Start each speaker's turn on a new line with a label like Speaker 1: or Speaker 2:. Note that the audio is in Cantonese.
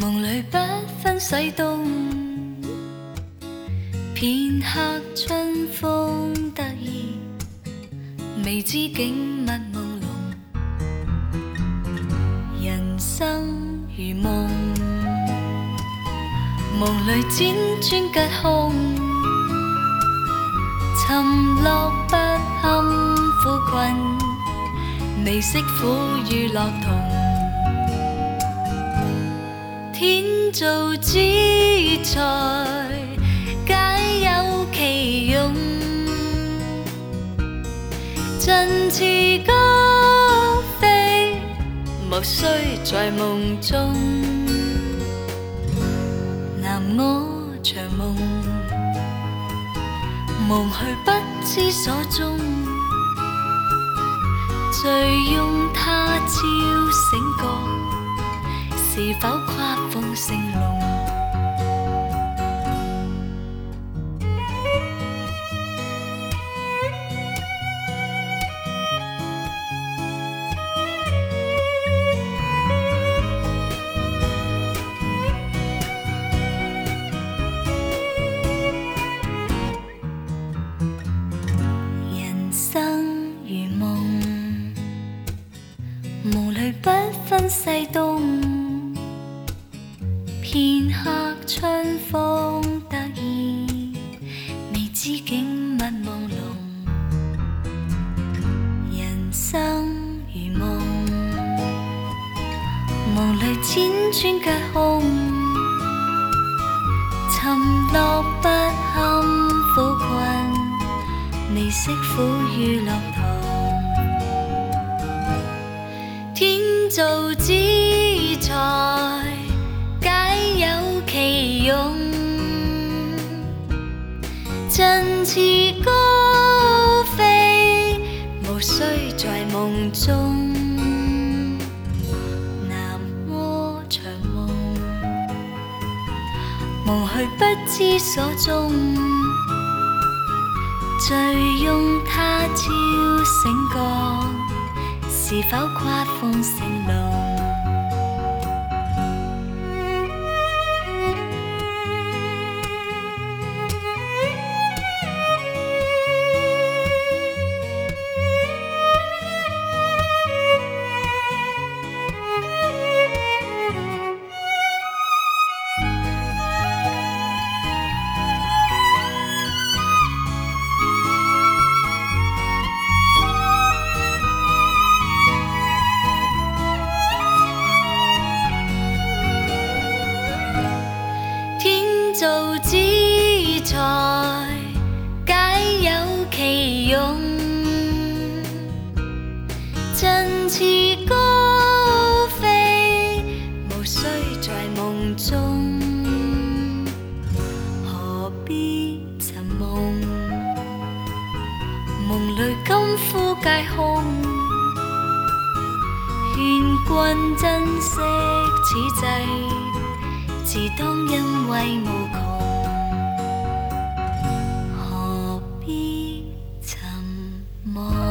Speaker 1: 梦里不分西东，片刻春风得意，未知景物朦胧。人生如梦，梦里辗转吉凶，沉落不堪苦困，未识苦與樂同。天造之材，皆有其用，振翅高飛，無需在夢中。男我長夢，夢去不知所蹤，醉擁他朝醒覺，是否跨鳳成龍？人生如夢，夢裏不分西東。片刻春風得意，未知景物朦朧。人生如夢，夢裏輾轉吉凶，沉落不堪苦困，未識苦與樂同。天造之材，皆有其用，振翅高飛，無需在夢中。南柯長夢，夢去不知所蹤，醉擁他朝醒覺，是否跨鳳成龍？造之材，皆有其用，振翅高飛，無需在夢中。何必尋夢？夢裏金枯皆空，勸君珍惜此際，自當因為無窮。何必尋夢？